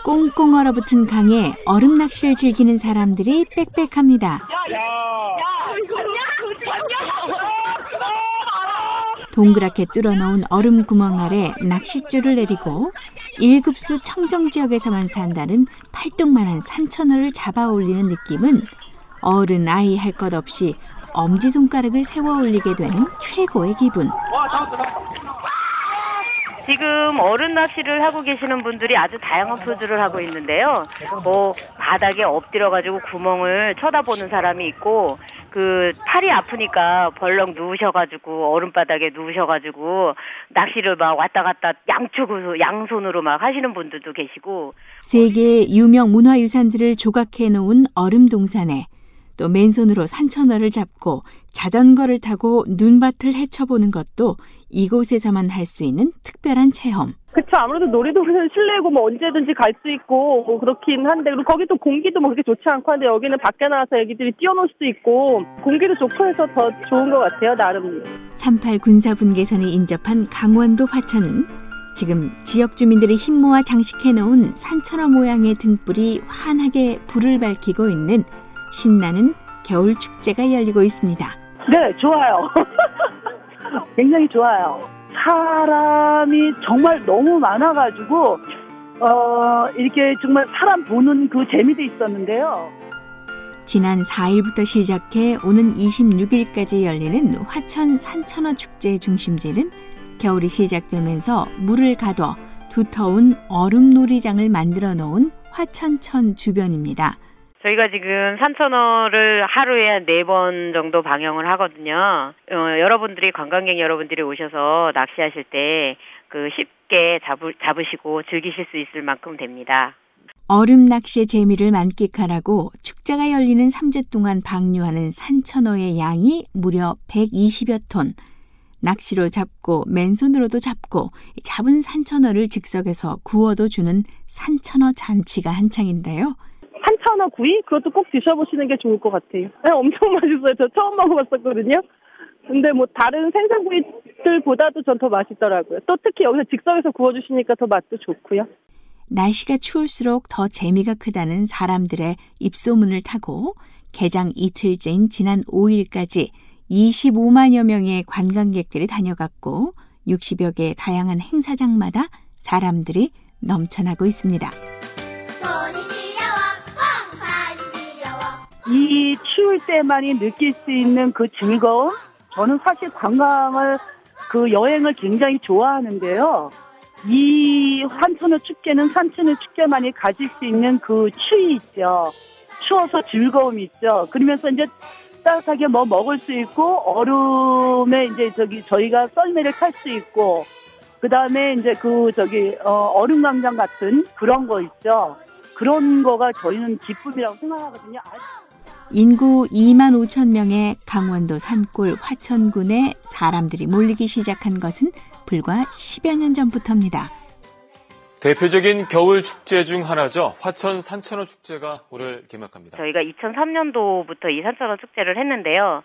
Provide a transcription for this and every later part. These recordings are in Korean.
꽁꽁 얼어붙은 강에 얼음 낚시를 즐기는 사람들이 빽빽합니다. 동그랗게 뚫어놓은 얼음 구멍 아래 낚싯줄을 내리고 1급수 청정지역에서만 산다는 팔뚝만한 산천어를 잡아 올리는 느낌은 어른 아이 할 것 없이 엄지손가락을 세워 올리게 되는 최고의 기분. 지금 어른 낚시를 하고 계시는 분들이 아주 다양한 포즈를 하고 있는데요. 바닥에 엎드려가지고 구멍을 쳐다보는 사람이 있고, 팔이 아프니까 벌렁 누우셔가지고 얼음바닥에 누우셔가지고 낚시를 막 왔다 갔다 양손으로 막 하시는 분들도 계시고. 세계의 유명 문화유산들을 조각해 놓은 얼음 동산에 또 맨손으로 산천어를 잡고 자전거를 타고 눈밭을 헤쳐보는 것도 이곳에서만 할 수 있는 특별한 체험. 그렇죠. 아무래도 놀이동산은 실내고 언제든지 갈 수 있고 그렇긴 한데, 그리고 거기 또 공기도 그렇게 좋지 않고 한데, 여기는 밖에 나와서 애기들이 뛰어놀 수도 있고 공기도 좋고 해서 더 좋은 것 같아요, 나름. 38 군사분계선이 인접한 강원도 화천은 지금 지역 주민들이 힘 모아 장식해 놓은 산천어 모양의 등불이 환하게 불을 밝히고 있는 신나는 겨울 축제가 열리고 있습니다. 네, 좋아요. 굉장히 좋아요. 사람이 정말 너무 많아가지고 이렇게 정말 사람 보는 그 재미도 있었는데요. 지난 4일부터 시작해 오는 26일까지 열리는 화천 산천어 축제의 중심지는 겨울이 시작되면서 물을 가둬 두터운 얼음 놀이장을 만들어 놓은 화천천 주변입니다. 저희가 지금 산천어를 하루에 한 4번 정도 방영을 하거든요. 여러분들이, 관광객 여러분들이 오셔서 낚시하실 때 쉽게 잡으시고 즐기실 수 있을 만큼 됩니다. 얼음 낚시의 재미를 만끽하라고 축제가 열리는 3주 동안 방류하는 산천어의 양이 무려 120여 톤. 낚시로 잡고 맨손으로도 잡고 잡은 산천어를 즉석에서 구워도 주는 산천어 잔치가 한창인데요. 산천어 구이? 그것도 꼭 드셔보시는 게 좋을 것 같아요. 네, 엄청 맛있어요. 저 처음 먹어봤었거든요. 근데 다른 생선구이들보다도 전 더 맛있더라고요. 또 특히 여기서 즉석에서 구워주시니까 더 맛도 좋고요. 날씨가 추울수록 더 재미가 크다는 사람들의 입소문을 타고 개장 이틀째인 지난 5일까지 25만여 명의 관광객들이 다녀갔고 60여 개의 다양한 행사장마다 사람들이 넘쳐나고 있습니다. 이 추울 때만이 느낄 수 있는 그 즐거움? 저는 사실 여행을 굉장히 좋아하는데요. 이 산천어 축제는 산천어 축제만이 가질 수 있는 그 추위 있죠. 추워서 즐거움이 있죠. 그러면서 이제 따뜻하게 먹을 수 있고, 얼음에 저희가 썰매를 탈 수 있고, 그 다음에 이제 얼음 광장 같은 그런 거 있죠. 그런 거가 저희는 기쁨이라고 생각하거든요. 인구 2만 5천 명의 강원도 산골 화천군에 사람들이 몰리기 시작한 것은 불과 10여 년 전부터입니다. 대표적인 겨울 축제 중 하나죠. 화천 산천어 축제가 올해 개막합니다. 저희가 2003년도부터 이 산천어 축제를 했는데요.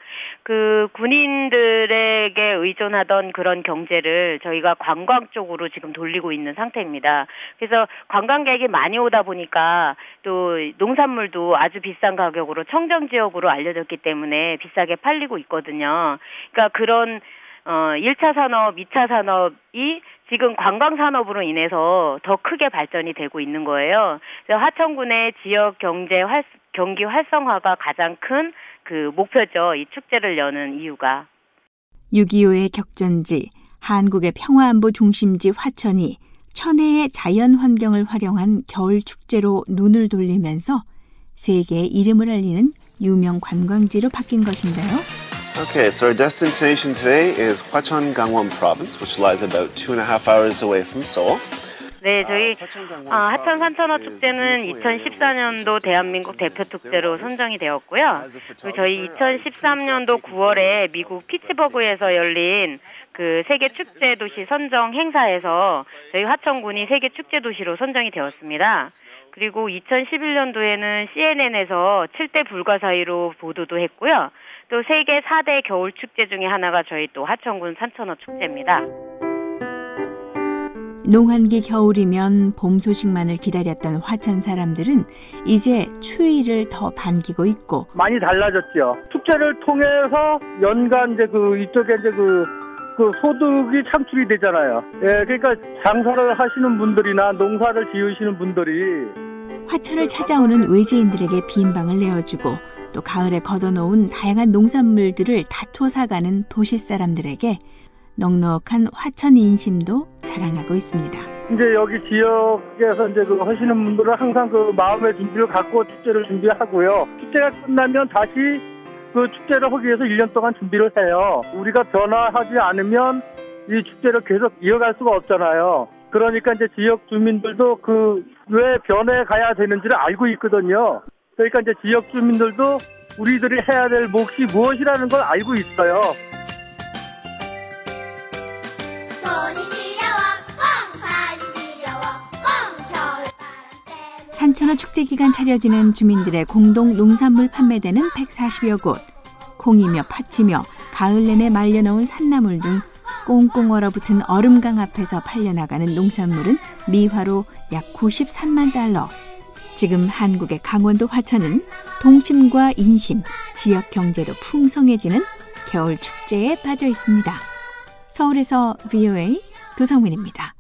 군인들에게 의존하던 그런 경제를 저희가 관광 쪽으로 지금 돌리고 있는 상태입니다. 그래서 관광객이 많이 오다 보니까 또 농산물도 아주 비싼 가격으로 청정 지역으로 알려졌기 때문에 비싸게 팔리고 있거든요. 그러니까 그런 1차 산업, 2차 산업이 지금 관광산업으로 인해서 더 크게 발전이 되고 있는 거예요. 그래서 화천군의 지역 경기 활성화가 가장 큰 목표죠. 이 축제를 여는 이유가. 6.25의 격전지, 한국의 평화안보 중심지 화천이 천혜의 자연 환경을 활용한 겨울 축제로 눈을 돌리면서 세계의 이름을 알리는 유명 관광지로 바뀐 것인데요. Okay, so our destination today is Hwacheon Gangwon Province, which lies about 2.5 hours away from Seoul. 네, 저희 하천 산천어 축제는 2014년도 대한민국 대표 축제로 선정이 되었고요. 그리고 저희 2013년도 9월에 미국 피츠버그에서 열린 세계 축제 도시 선정 행사에서 저희 화천군이 세계 축제 도시로 선정이 되었습니다. 그리고 2011년도에는 CNN에서 7대 불가사의로 보도도 했고요. 또 세계 4대 겨울 축제 중에 하나가 저희 또 화천군 산천어 축제입니다. 농한기 겨울이면 봄 소식만을 기다렸던 화천 사람들은 이제 추위를 더 반기고 있고 많이 달라졌죠. 축제를 통해서 연간 이쪽에 그 소득이 창출이 되잖아요. 예, 그러니까 장사를 하시는 분들이나 농사를 지으시는 분들이 화천을 찾아오는 외지인들에게 빈방을 내어주고 또 가을에 걷어놓은 다양한 농산물들을 다투어 사가는 도시 사람들에게 넉넉한 화천 인심도 자라나고 있습니다. 이제 여기 지역에서 하시는 분들은 항상 그 마음의 준비를 갖고 축제를 준비하고요. 축제가 끝나면 다시 그 축제를 하기 위해서 1년 동안 준비를 해요. 우리가 변화하지 않으면 이 축제를 계속 이어갈 수가 없잖아요. 그러니까 이제 지역 주민들도 왜 변해 가야 되는지를 알고 있거든요. 그러니까 이제 지역 주민들도 우리들이 해야 될 몫이 무엇이라는 걸 알고 있어요. 산천어 축제 기간 차려지는 주민들의 공동 농산물 판매대는 140여 곳. 콩이며 팥이며 가을 내내 말려놓은 산나물 등 꽁꽁 얼어붙은 얼음강 앞에서 팔려나가는 농산물은 미화로 약 93만 달러. 지금 한국의 강원도 화천은 동심과 인심, 지역 경제도 풍성해지는 겨울 축제에 빠져 있습니다. 서울에서 VOA 도성민입니다.